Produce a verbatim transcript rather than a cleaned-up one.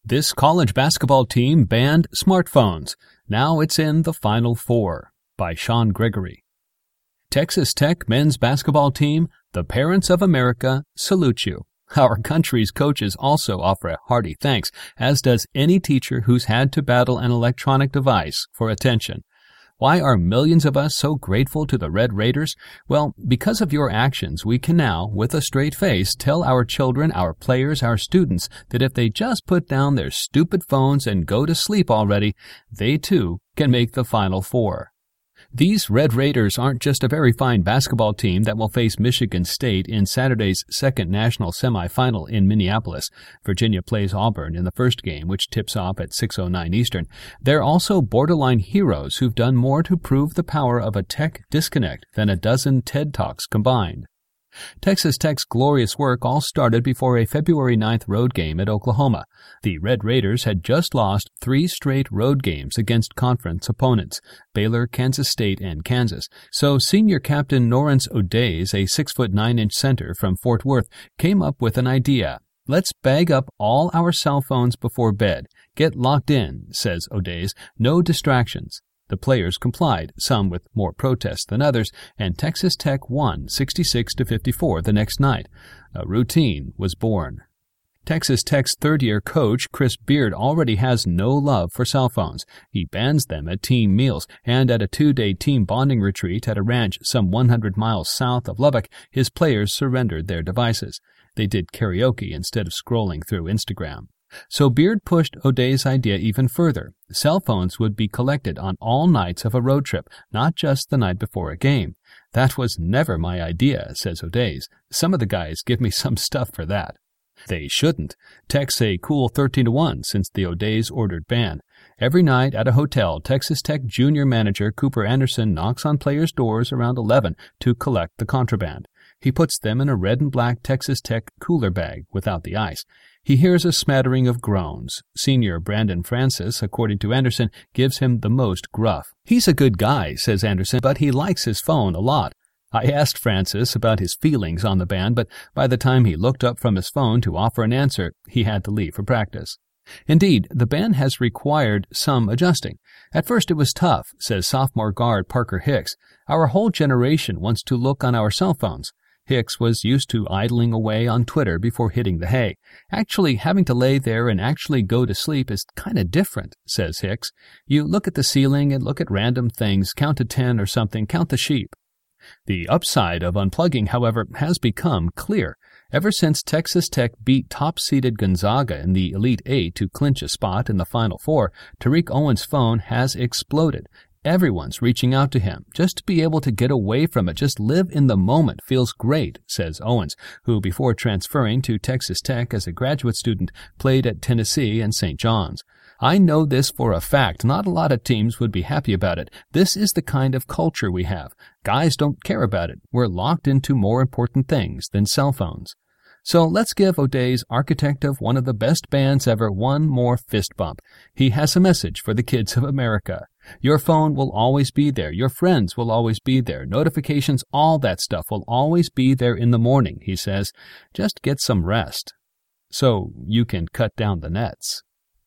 This college basketball team banned smartphones. Now it's in the Final Four, by Sean Gregory. Texas Tech men's basketball team, the parents of America, salute you. Our country's coaches also offer a hearty thanks, as does any teacher who's had to battle an electronic device for attention. Why are millions of us so grateful to the Red Raiders? Well, because of your actions, we can now, with a straight face, tell our children, our players, our students that if they just put down their stupid phones and go to sleep already, they too can make the Final Four. These Red Raiders aren't just a very fine basketball team that will face Michigan State in Saturday's second national semifinal in Minneapolis. Virginia plays Auburn in the first game, which tips off at six oh nine Eastern. They're also borderline heroes who've done more to prove the power of a tech disconnect than a dozen TED Talks combined. Texas Tech's glorious work all started before a February ninth road game at Oklahoma. The Red Raiders had just lost three straight road games against conference opponents, Baylor, Kansas State, and Kansas. So senior captain Norrance O'Days, a six foot nine inch center from Fort Worth, came up with an idea. Let's bag up all our cell phones before bed. Get locked in, says O'Days. No distractions. The players complied, some with more protest than others, and Texas Tech won sixty-six to fifty-four the next night. A routine was born. Texas Tech's third-year coach, Chris Beard, already has no love for cell phones. He bans them at team meals, and at a two-day team bonding retreat at a ranch some one hundred miles south of Lubbock, his players surrendered their devices. They did karaoke instead of scrolling through Instagram. So Beard pushed O'Day's idea even further. Cell phones would be collected on all nights of a road trip, not just the night before a game. That was never my idea, says O'Day's. Some of the guys give me some stuff for that. They shouldn't. Tech's a cool thirteen to one since the O'Day's ordered ban. Every night at a hotel, Texas Tech junior manager Cooper Anderson knocks on players' doors around eleven to collect the contraband. He puts them in a red and black Texas Tech cooler bag without the ice. He hears a smattering of groans. Senior Brandon Francis, according to Anderson, gives him the most gruff. He's a good guy, says Anderson, but he likes his phone a lot. I asked Francis about his feelings on the ban, but by the time he looked up from his phone to offer an answer, he had to leave for practice. Indeed, the ban has required some adjusting. At first it was tough, says sophomore guard Parker Hicks. Our whole generation wants to look on our cell phones. Hicks was used to idling away on Twitter before hitting the hay. Actually, having to lay there and actually go to sleep is kind of different, says Hicks. You look at the ceiling and look at random things, count to ten or something, count the sheep. The upside of unplugging, however, has become clear. Ever since Texas Tech beat top-seeded Gonzaga in the Elite Eight to clinch a spot in the Final Four, Tariq Owen's phone has exploded. Everyone's reaching out to him. Just to be able to get away from it, just live in the moment feels great, says Owens, who before transferring to Texas Tech as a graduate student played at Tennessee and Saint John's. I know this for a fact. Not a lot of teams would be happy about it. This is the kind of culture we have. Guys don't care about it. We're locked into more important things than cell phones. So let's give O'Day's architect of one of the best bands ever one more fist bump. He has a message for the kids of America. Your phone will always be there. Your friends will always be there. Notifications, all that stuff will always be there in the morning, he says. Just get some rest so you can cut down the nets.